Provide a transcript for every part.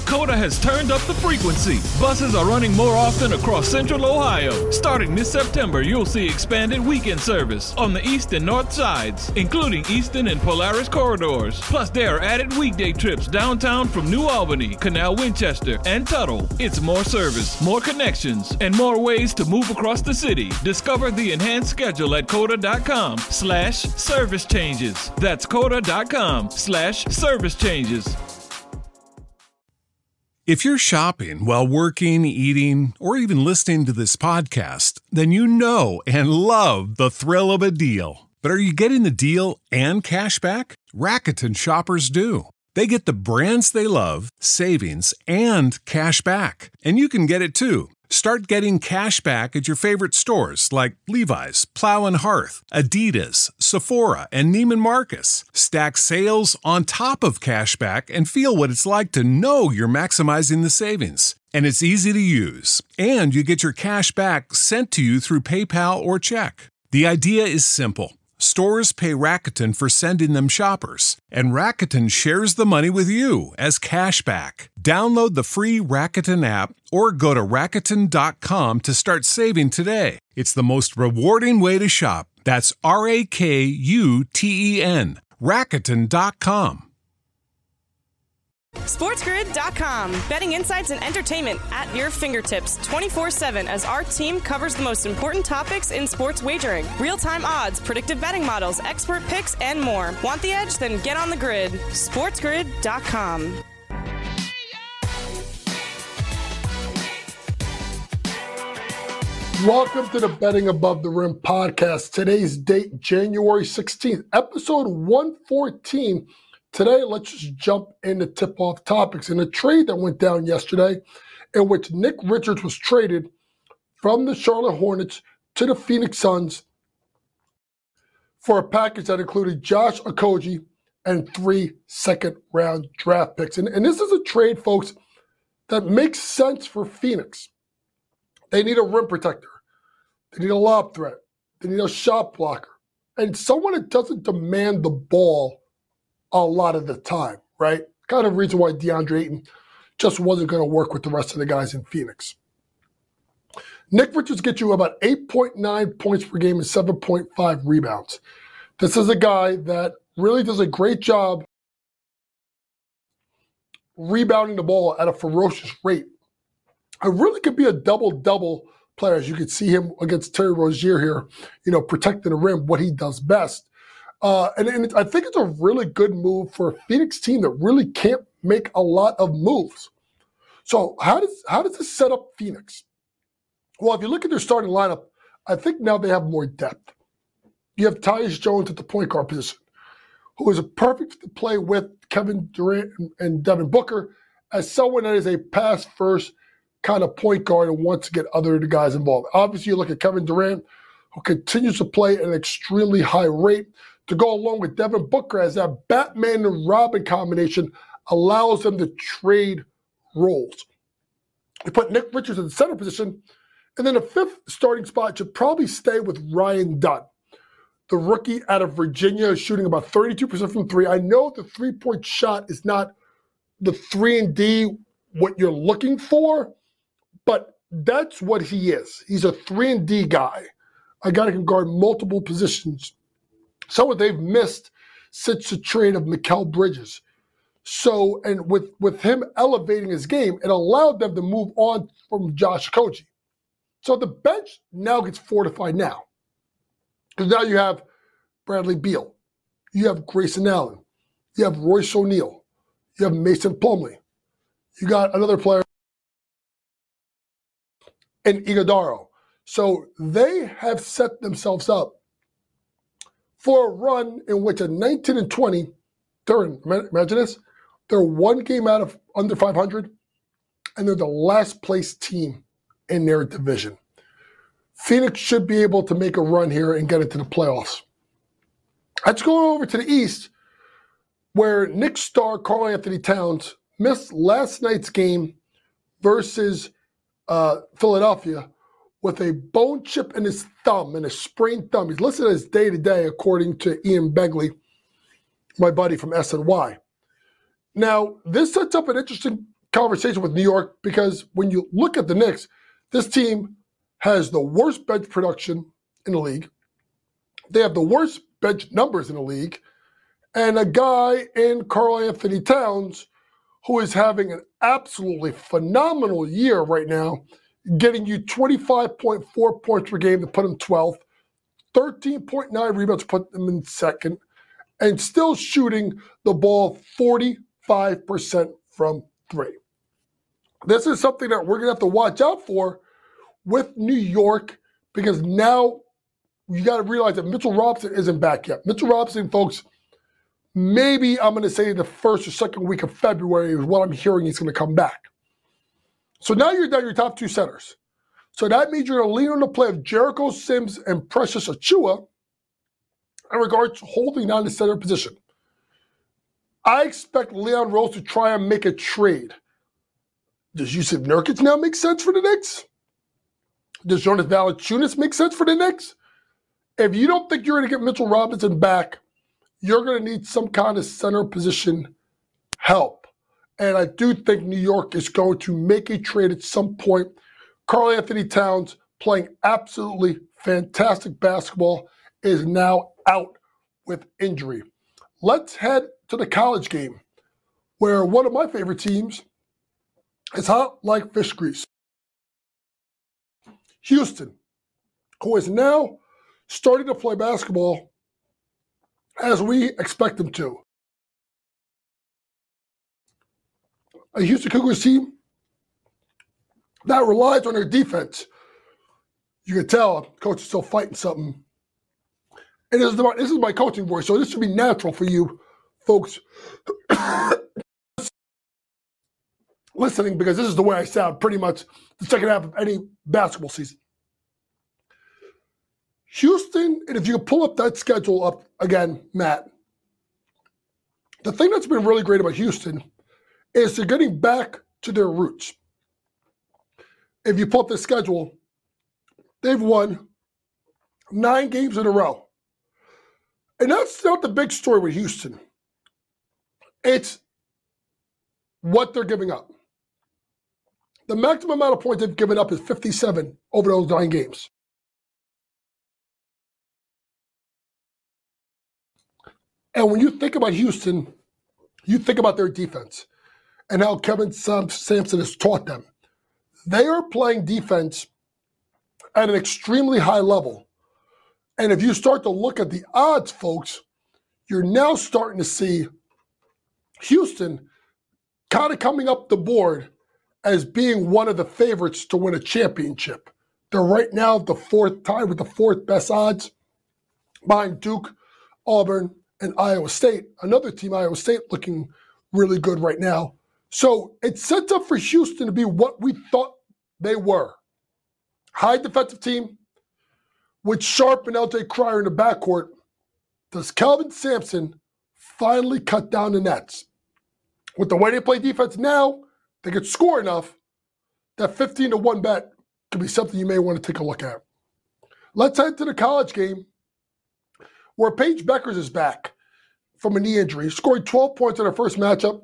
Coda has turned up the frequency. Buses are running more often across central Ohio. Starting this September, you'll see expanded weekend service on the east and north sides, including Easton and Polaris corridors. Plus, there are added weekday trips downtown from New Albany, Canal Winchester, and Tuttle. It's more service, more connections, and more ways to move across the city. Discover the enhanced schedule at coda.com/service changes. That's coda.com/service changes. If you're shopping while working, eating, or even listening to this podcast, then you know and love the thrill of a deal. But are you getting the deal and cash back? Rakuten shoppers do. They get the brands they love, savings, and cash back. And you can get it too. Start getting cash back at your favorite stores like Levi's, Plow and Hearth, Adidas, Sephora, and Neiman Marcus. Stack sales on top of cash back and feel what it's like to know you're maximizing the savings. And it's easy to use. And you get your cash back sent to you through PayPal or check. The idea is simple. Stores pay Rakuten for sending them shoppers, and Rakuten shares the money with you as cash back. Download the free Rakuten app or go to Rakuten.com to start saving today. It's the most rewarding way to shop. That's RAKUTEN. Rakuten.com. SportsGrid.com. Betting insights and entertainment at your fingertips 24/7 as our team covers the most important topics in sports wagering. Real-time odds, predictive betting models, expert picks, and more. Want the edge? Then get on the grid. SportsGrid.com. Welcome to the Betting Above the Rim podcast. Today's date, January 16th, episode 114. Today, let's just jump into tip-off topics. In a trade that went down yesterday, in which Nick Richards was traded from the Charlotte Hornets to the Phoenix Suns for a package that included Josh Okogie and 3 second-round draft picks. And this is a trade, folks, that makes sense for Phoenix. They need a rim protector. They need a lob threat. They need a shot blocker. And someone that doesn't demand the ball a lot of the time, right? Kind of reason why DeAndre Ayton just wasn't going to work with the rest of the guys in Phoenix. Nick Richards gets you about 8.9 points per game and 7.5 rebounds. This is a guy that really does a great job rebounding the ball at a ferocious rate. It really could be a double-double player, as you can see him against Terry Rozier here, protecting the rim, what he does best. And I think it's a really good move for a Phoenix team that really can't make a lot of moves. So how does this set up Phoenix? Well, if you look at their starting lineup, I think now they have more depth. You have Tyus Jones at the point guard position, who is perfect to play with Kevin Durant and Devin Booker as someone that is a pass-first kind of point guard and wants to get other guys involved. Obviously, you look at Kevin Durant, who continues to play at an extremely high rate, to go along with Devin Booker as that Batman and Robin combination allows them to trade roles. You put Nick Richards in the center position, and then the fifth starting spot should probably stay with Ryan Dunn. The rookie out of Virginia is shooting about 32% from three. I know the three-point shot is not the 3-and-D, what you're looking for, but that's what he is. He's a 3-and-D guy. A guy that can guard multiple positions. Someone they've missed since the trade of Mikal Bridges. So, and with him elevating his game, it allowed them to move on from Josh Okogie. So the bench now gets fortified now. Because now you have Bradley Beal. You have Grayson Allen. You have Royce O'Neal. You have Mason Plumlee. You got another player in Iguodaro. So they have set themselves up for a run in which at 19-20, imagine this, they're one game out of under 500, and they're the last place team in their division. Phoenix should be able to make a run here and get into the playoffs. Let's go over to the East, where Knicks star Karl-Anthony Towns missed last night's game versus Philadelphia with a bone chip in his thumb and a sprained thumb. He's listed as day-to-day, according to Ian Begley, my buddy from SNY. Now, this sets up an interesting conversation with New York because when you look at the Knicks, this team has the worst bench production in the league. They have the worst bench numbers in the league. And a guy in Karl Anthony Towns who is having an absolutely phenomenal year right now, getting you 25.4 points per game to put him 12th, 13.9 rebounds to put him in second, and still shooting the ball 45% from three. This is something that we're going to have to watch out for with New York because now you got to realize that Mitchell Robinson isn't back yet. Mitchell Robinson, folks, maybe I'm going to say the first or second week of February is what I'm hearing he's going to come back. So now you're down your top two centers. So that means you're going to lean on the play of Jericho Sims and Precious Achiuwa in regards to holding down the center position. I expect Leon Rose to try and make a trade. Does Jusuf Nurkic now make sense for the Knicks? Does Jonas Valanciunas make sense for the Knicks? If you don't think you're going to get Mitchell Robinson back, you're going to need some kind of center position help. And I do think New York is going to make a trade at some point. Karl Anthony Towns, playing absolutely fantastic basketball, is now out with injury. Let's head to the college game, where one of my favorite teams is hot like fish grease. Houston, who is now starting to play basketball as we expect them to. A Houston Cougars team that relies on their defense. You can tell coach is still fighting something. And this is my coaching voice, so this should be natural for you folks listening, because this is the way I sound pretty much the second half of any basketball season. Houston, and if you can pull up that schedule up again, Matt, the thing that's been really great about Houston is they're getting back to their roots. If you pull up the schedule, they've won 9 games in a row. And that's not the big story with Houston. It's what they're giving up. The maximum amount of points they've given up is 57 over those 9 games. And when you think about Houston, you think about their defense and how Kevin Sampson has taught them. They are playing defense at an extremely high level. And if you start to look at the odds, folks, you're now starting to see Houston kind of coming up the board as being one of the favorites to win a championship. They're right now tied with the 4th best odds behind Duke, Auburn, and Iowa State. Another team, Iowa State, looking really good right now. So it sets up for Houston to be what we thought they were. High defensive team with Sharp and LJ Cryer in the backcourt. Does Kelvin Sampson finally cut down the nets? With the way they play defense now, they could score enough that 15-1 bet could be something you may want to take a look at. Let's head to the college game where Paige Beckers is back from a knee injury, scoring 12 points in her first matchup,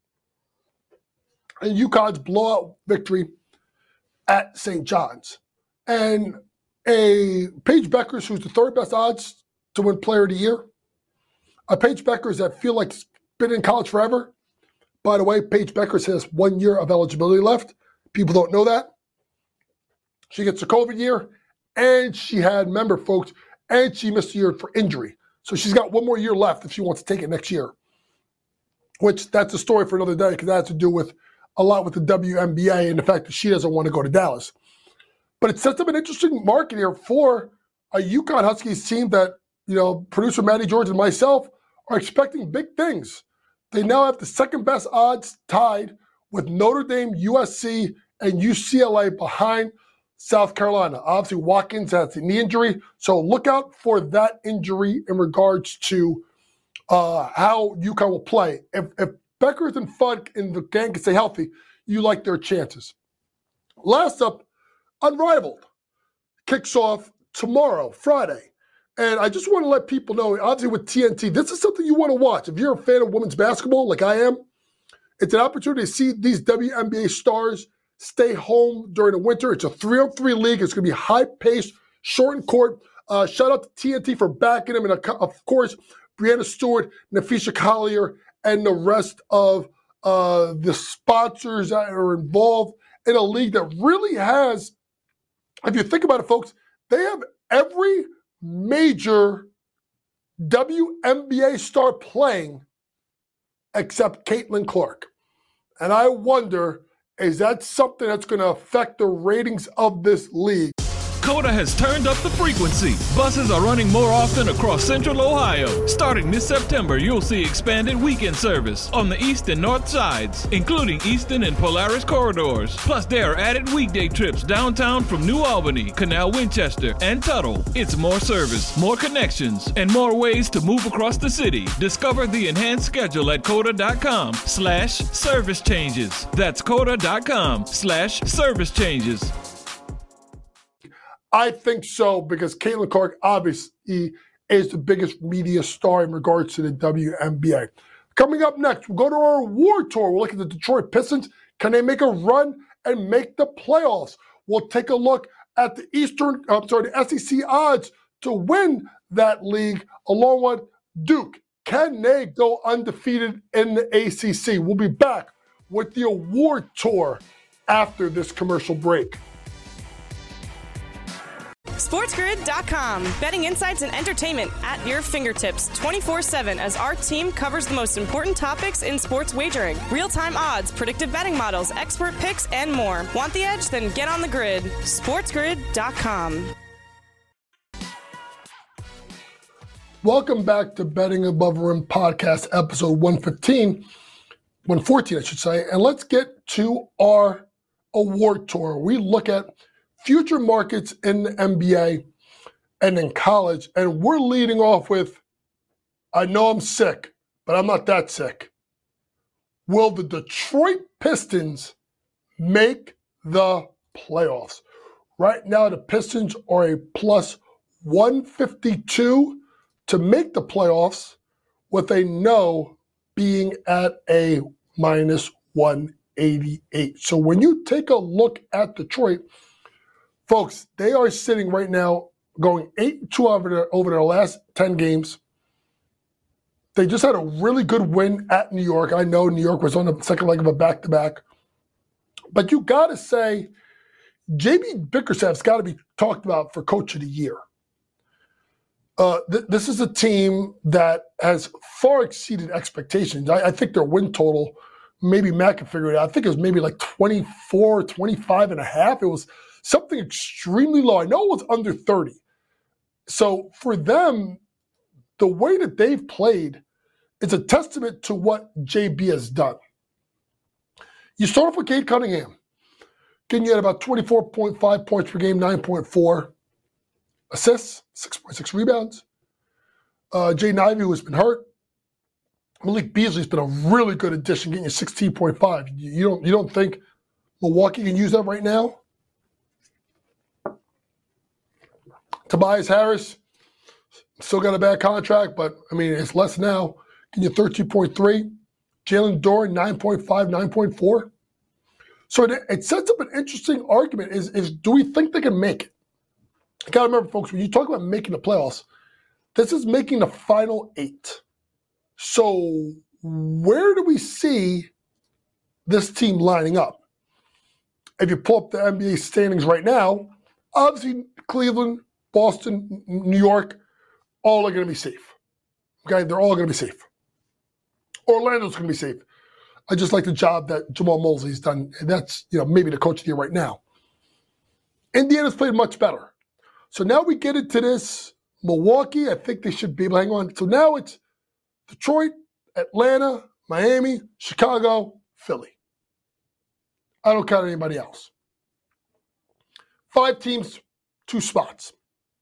and UConn's blowout victory at St. John's. And a Paige Beckers, who's the 3rd best odds to win Player of the Year. A Paige Beckers that feel like it's been in college forever. By the way, Paige Beckers has 1 year of eligibility left. People don't know that. She gets a COVID year, and she had, remember folks, and she missed a year for injury. So she's got 1 more year left if she wants to take it next year. Which, that's a story for another day, because that has to do with a lot with the WNBA and the fact that she doesn't want to go to Dallas. But it sets up an interesting market here for a UConn Huskies team that, producer Matty George and myself are expecting big things. They now have the 2nd best odds tied with Notre Dame, USC, and UCLA behind South Carolina. Obviously, Watkins has a knee injury, so look out for that injury in regards to how UConn will play. If Beckers and Funk and the gang can stay healthy, you like their chances. Last up, Unrivaled kicks off tomorrow, Friday. And I just want to let people know, obviously with TNT, this is something you want to watch. If you're a fan of women's basketball like I am, It's an opportunity to see these WNBA stars stay home during the winter. It's a 3-on-3 league. It's going to be high-paced, shortened court. Shout out to TNT for backing them. And, of course, Brianna Stewart, Nafisha Collier, and the rest of the sponsors that are involved in a league that really has, if you think about it, folks, they have every major WNBA star playing except Caitlin Clark. And I wonder, is that something that's going to affect the ratings of this league? COTA has turned up the frequency. Buses are running more often across Central Ohio. Starting this September, you'll see expanded weekend service on the east and north sides, including Easton and Polaris corridors. Plus, there are added weekday trips downtown from New Albany, Canal Winchester, and Tuttle. It's more service, more connections, and more ways to move across the city. Discover the enhanced schedule at COTA.com/service changes. That's COTA.com/service changes. I think so, because Caitlin Clark obviously is the biggest media star in regards to the WNBA. Coming up next, we'll go to our award tour. We'll look at the Detroit Pistons. Can they make a run and make the playoffs? We'll take a look at the the SEC odds to win that league, along with Duke. Can they go undefeated in the ACC? We'll be back with the award tour after this commercial break. SportsGrid.com. Betting insights and entertainment at your fingertips 24/7 as our team covers the most important topics in sports wagering. Real-time odds, predictive betting models, expert picks, and more. Want the edge? Then get on the grid. SportsGrid.com. Welcome back to Betting Above the Rim podcast, episode 114, I should say. And let's get to our award tour. We look at future markets in the NBA and in college. And we're leading off with, I know I'm sick, but I'm not that sick. Will the Detroit Pistons make the playoffs? Right now, the Pistons are a plus 152 to make the playoffs, with a no being at a minus 188. So when you take a look at Detroit, folks, they are sitting right now going 8-2 over their last 10 games. They just had a really good win at New York. I know New York was on the second leg of a back-to-back. But you got to say, J.B. Bickerstaff's got to be talked about for Coach of the Year. This is a team that has far exceeded expectations. I think their win total, maybe Matt can figure it out, I think it was maybe like 24, 25 and a half. It was something extremely low. I know it was under 30. So for them, the way that they've played is a testament to what JB has done. You start off with Cade Cunningham. Again, you had about 24.5 points per game, 9.4 assists, 6.6 rebounds. Jaden Ivey, who has been hurt. Malik Beasley's been a really good addition, getting you 16.5. You don't think Milwaukee can use that right now? Tobias Harris still got a bad contract, but I mean, it's less now. Getting you 13.3. Jalen Duren, 9.5, 9.4. So it sets up an interesting argument is do we think they can make it? You got to remember, folks, when you talk about making the playoffs, this is making the final 8. So where do we see this team lining up? If you pull up the NBA standings right now, obviously Cleveland, Boston, New York, all are going to be safe. Okay, they're all going to be safe. Orlando's going to be safe. I just like the job that Jamal Mosley's done. And that's, maybe the coach of the year right now. Indiana's played much better. So now we get into this. Milwaukee, I think they should be able to hang on. So now it's Detroit, Atlanta, Miami, Chicago, Philly. I don't count anybody else. 5 teams, 2 spots.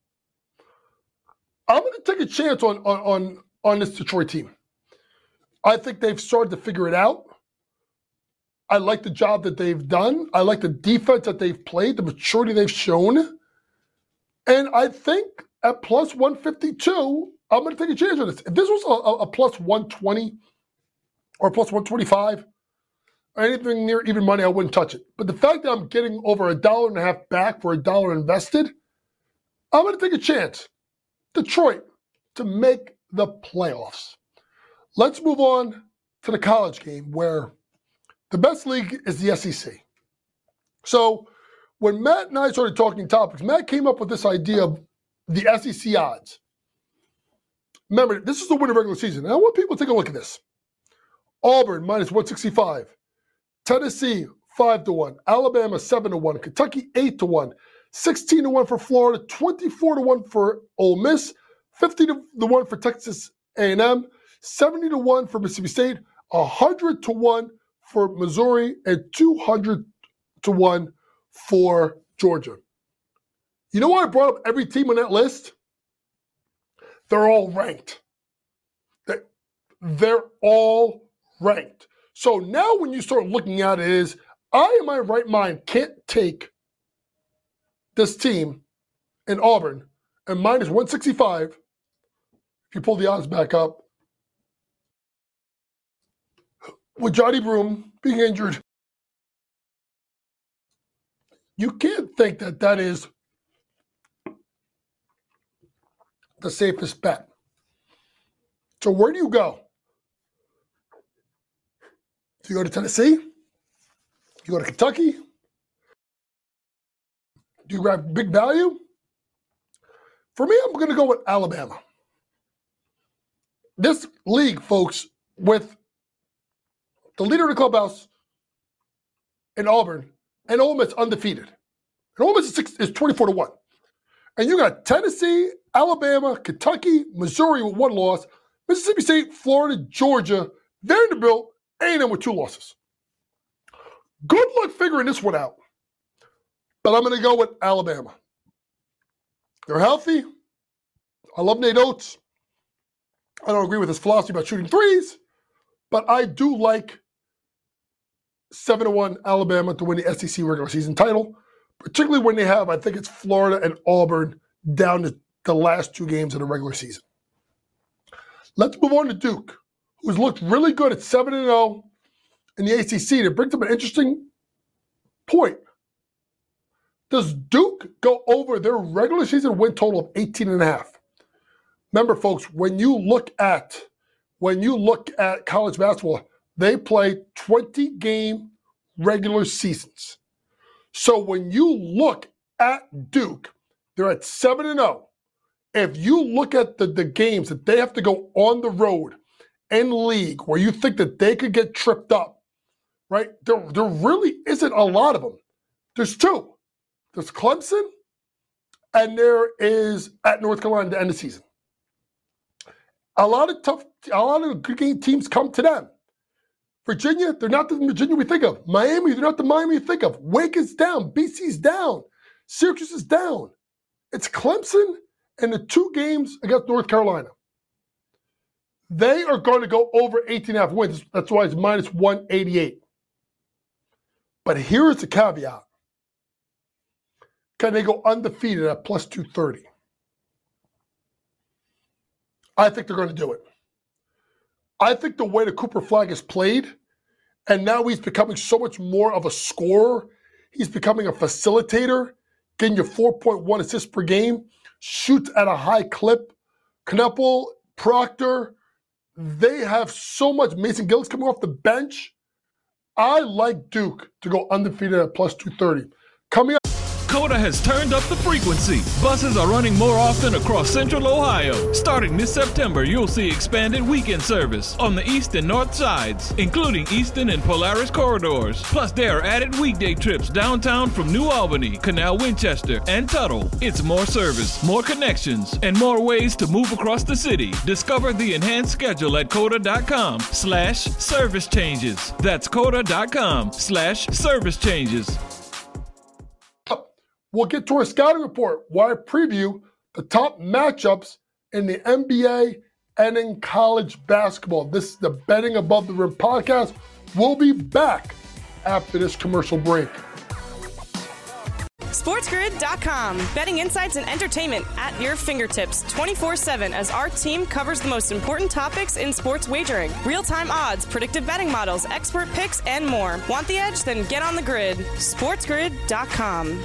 I'm going to take a chance on this Detroit team. I think they've started to figure it out. I like the job that they've done. I like the defense that they've played, the maturity they've shown. And I think at plus 152, I'm going to take a chance on this. If this was a plus 120 or plus 125, anything near even money, I wouldn't touch it. But the fact that I'm getting over $1.50 back for $1 invested, I'm going to take a chance. Detroit to make the playoffs. Let's move on to the college game where the best league is the SEC. So when Matt and I started talking topics, Matt came up with this idea of the SEC odds. Remember, this is the winter regular season. And I want people to take a look at this. Auburn minus 165. Tennessee 5-1. Alabama 7-1. Kentucky 8-1. 16-1 for Florida. 24-1 for Ole Miss. 50-1 for Texas A&M. 70-1 for Mississippi State. 100-1 for Missouri. And 200-1 for Georgia. You know why I brought up every team on that list? They're all ranked. They're all ranked. So now when you start looking at it is, I in my right mind can't take this team in Auburn and minus 165, if you pull the odds back up, with Johnny Broome being injured. You can't think that that is the safest bet. So where do you go? Do you go to Tennessee? Do you go to Kentucky? Do you grab big value? For me, I'm going to go with Alabama. This league, folks, with the leader of the clubhouse in Auburn and Ole Miss undefeated. And Ole Miss is 24-1. And you got Tennessee, Alabama, Kentucky, Missouri with 1 loss, Mississippi State, Florida, Georgia, Vanderbilt, A&M with 2 losses. Good luck figuring this one out. But I'm going to go with Alabama. They're healthy. I love Nate Oates. I don't agree with his philosophy about shooting threes, but I do like 7-1 Alabama to win the SEC regular season title, particularly when they have, I think it's Florida and Auburn down to the last 2 games of the regular season. Let's move on to Duke, who's looked really good at 7-0 in the ACC. That brings up an interesting point. Does Duke go over their regular season win total of 18.5? Remember, folks, when you look at college basketball, they play 20-game regular seasons. So when you look at Duke, they're at 7-0. If you look at the games that they have to go on the road in league where you think that they could get tripped up, right? There really isn't a lot of them. There's 2. There's Clemson, and there is at North Carolina at the end of the season. A lot of good game teams come to them. Virginia, they're not the Virginia we think of. Miami, they're not the Miami we think of. Wake is down. BC's down. Syracuse is down. It's Clemson and the 2 games against North Carolina. They are going to go over 18.5 wins. That's why it's minus 188. But here's the caveat. Can they go undefeated at plus 230? I think they're going to do it. I think the way the Cooper Flag is played, and now he's becoming so much more of a scorer, he's becoming a facilitator, getting you 4.1 assists per game, shoots at a high clip. Knuppel, Proctor, they have so much. Mason Gillis coming off the bench. I like Duke to go undefeated at plus 230. Coming up. Coda has turned up the frequency. Buses are running more often across Central Ohio. Starting this September, you'll see expanded weekend service on the east and north sides, including Easton and Polaris corridors. Plus, there are added weekday trips downtown from New Albany, Canal Winchester, and Tuttle. It's more service, more connections, and more ways to move across the city. Discover the enhanced schedule at coda.com/service changes. That's coda.com/service changes. We'll get to our scouting report where I preview the top matchups in the NBA and in college basketball. This is the Betting Above the Rim podcast. We'll be back after this commercial break. SportsGrid.com. Betting insights and entertainment at your fingertips 24/7 as our team covers the most important topics in sports wagering. Real-time odds, predictive betting models, expert picks, and more. Want the edge? Then get on the grid. SportsGrid.com.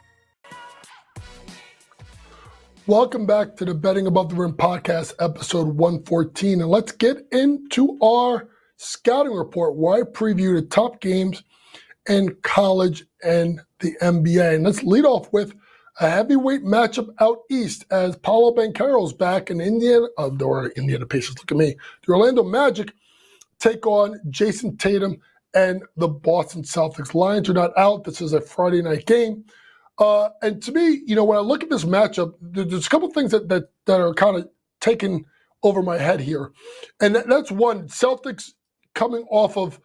Welcome back to the Betting Above the Rim podcast, episode 114. And let's get into our scouting report where I preview the top games in college and the NBA. And let's lead off with a heavyweight matchup out east as Paolo Banchero's back in Indiana Pacers, look at me. The Orlando Magic take on Jason Tatum and the Boston Celtics. Lions are not out. This is a Friday night game. And to me, when I look at this matchup, there's a couple things that are kind of taken over my head here. And that's one, Celtics coming off of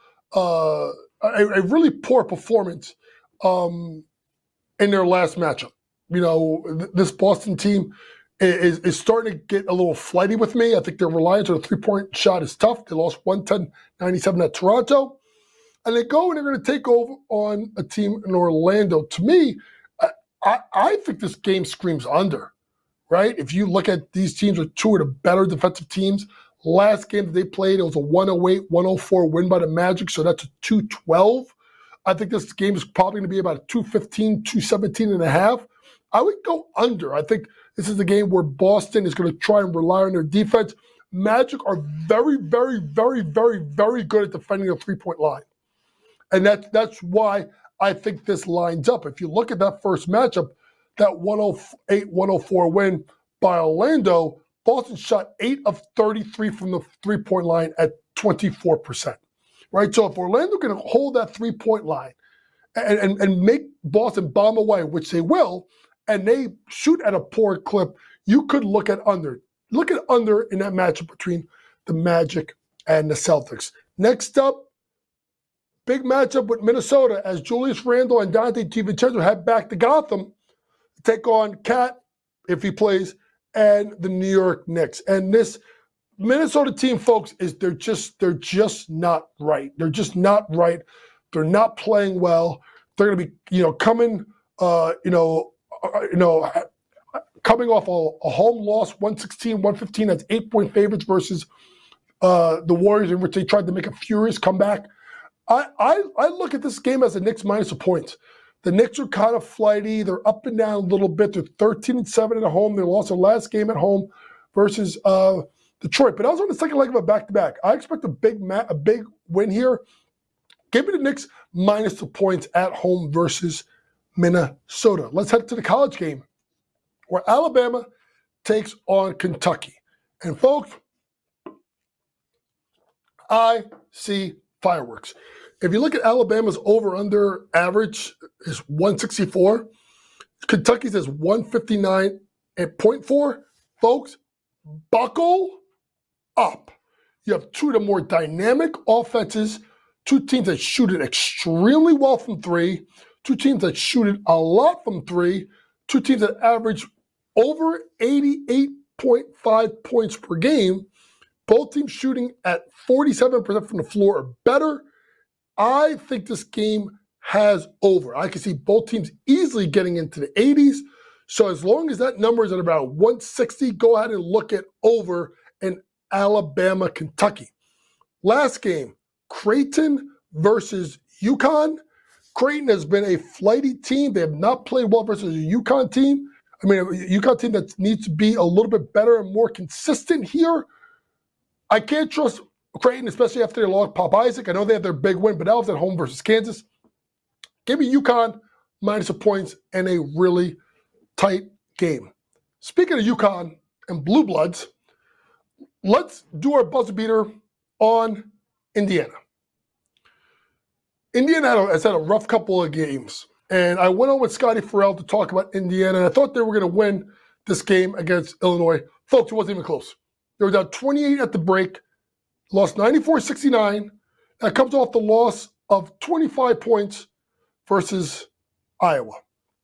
a really poor performance in their last matchup. This Boston team is starting to get a little flighty with me. I think their reliance on a three-point shot is tough. They lost 110-97 at Toronto. And they go and they're going to take over on a team in Orlando. To me, I think this game screams under, right? If you look at these teams are two of the better defensive teams. Last game that they played, it was a 108-104 win by the Magic, so that's a 212. I think this game is probably going to be about a 215, 217 and a half. I would go under. I think this is a game where Boston is going to try and rely on their defense. Magic are very, very, very, very, very good at defending the three-point line. And that's why I think this lines up. If you look at that first matchup, that 108-104 win by Orlando, Boston shot 8 of 33 from the three-point line at 24%, right? So if Orlando can hold that three-point line and make Boston bomb away, which they will, and they shoot at a poor clip, you could look at under. Look at under in that matchup between the Magic and the Celtics. Next up, big matchup with Minnesota as Julius Randle and Dante DiVincenzo head back to Gotham to take on Cat, if he plays, and the New York Knicks. And this Minnesota team, folks, they're just not right. They're just not right. They're not playing well. They're going to be, coming, coming off a home loss, 116-115. That's 8-point favorites versus the Warriors, in which they tried to make a furious comeback. I look at this game as the Knicks minus a point. The Knicks are kind of flighty. They're up and down a little bit. They're 13-7 at home. They lost their last game at home versus Detroit. But I was on the second leg of a back-to-back. I expect a big win here. Give me the Knicks minus the points at home versus Minnesota. Let's head to the college game where Alabama takes on Kentucky. And folks, I see fireworks. If you look at Alabama's over-under average is 164. Kentucky's is 159.4. Folks, buckle up. You have two of the more dynamic offenses, two teams that shoot it extremely well from three, two teams that shoot it a lot from three, two teams that average over 88.5 points per game, both teams shooting at 47% from the floor or better. I think this game has over. I can see both teams easily getting into the 80s. So as long as that number is at about 160, go ahead and look at over in Alabama, Kentucky. Last game, Creighton versus UConn. Creighton has been a flighty team. They have not played well versus a UConn team. A UConn team that needs to be a little bit better and more consistent here. I can't trust Creighton, especially after they lost Pop Isaac. I know they had their big win, but that was at home versus Kansas. Give me UConn minus the points and a really tight game. Speaking of UConn and Blue Bloods, let's do our buzzer beater on Indiana. Indiana has had a rough couple of games, and I went on with Scotty Farrell to talk about Indiana, and I thought they were going to win this game against Illinois. Folks, it wasn't even close. They were down 28 at the break, lost 94-69. That comes off the loss of 25 points versus Iowa.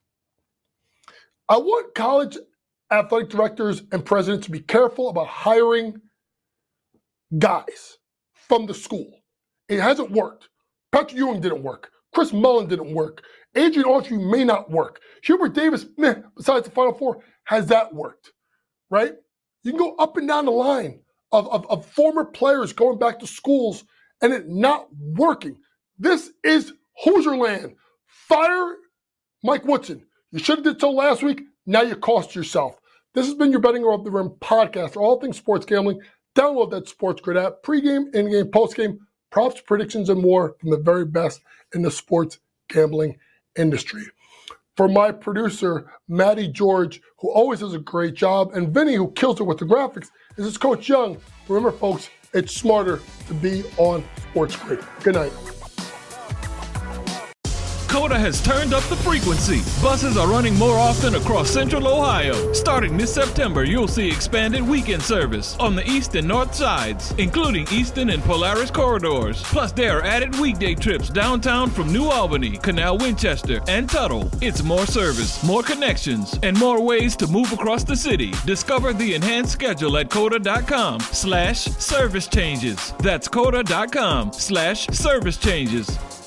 I want college athletic directors and presidents to be careful about hiring guys from the school. It hasn't worked. Patrick Ewing didn't work. Chris Mullin didn't work. Adrian Autry may not work. Hubert Davis, besides the Final Four, has that worked, right? You can go up and down the line of former players going back to schools and it not working. This is Hoosier land. Fire Mike Woodson. You should have did so last week. Now you cost yourself. This has been your Betting Above the Rim podcast for all things sports gambling. Download that Sports Grid app. Pre-game, in-game, post-game, props, predictions, and more from the very best in the sports gambling industry. For my producer, Matty George, who always does a great job, and Vinny, who kills it with the graphics, this is Coach Young. Remember, folks, it's smarter to be on Sports Grid. Good night. Coda has turned up the frequency. Buses are running more often across Central Ohio. Starting this September, you'll see expanded weekend service on the east and north sides, including Eastern and Polaris corridors. Plus, there are added weekday trips downtown from New Albany, Canal Winchester, and Tuttle. It's more service, more connections, and more ways to move across the city. Discover the enhanced schedule at Coda.com/service changes. That's Coda.com/service changes.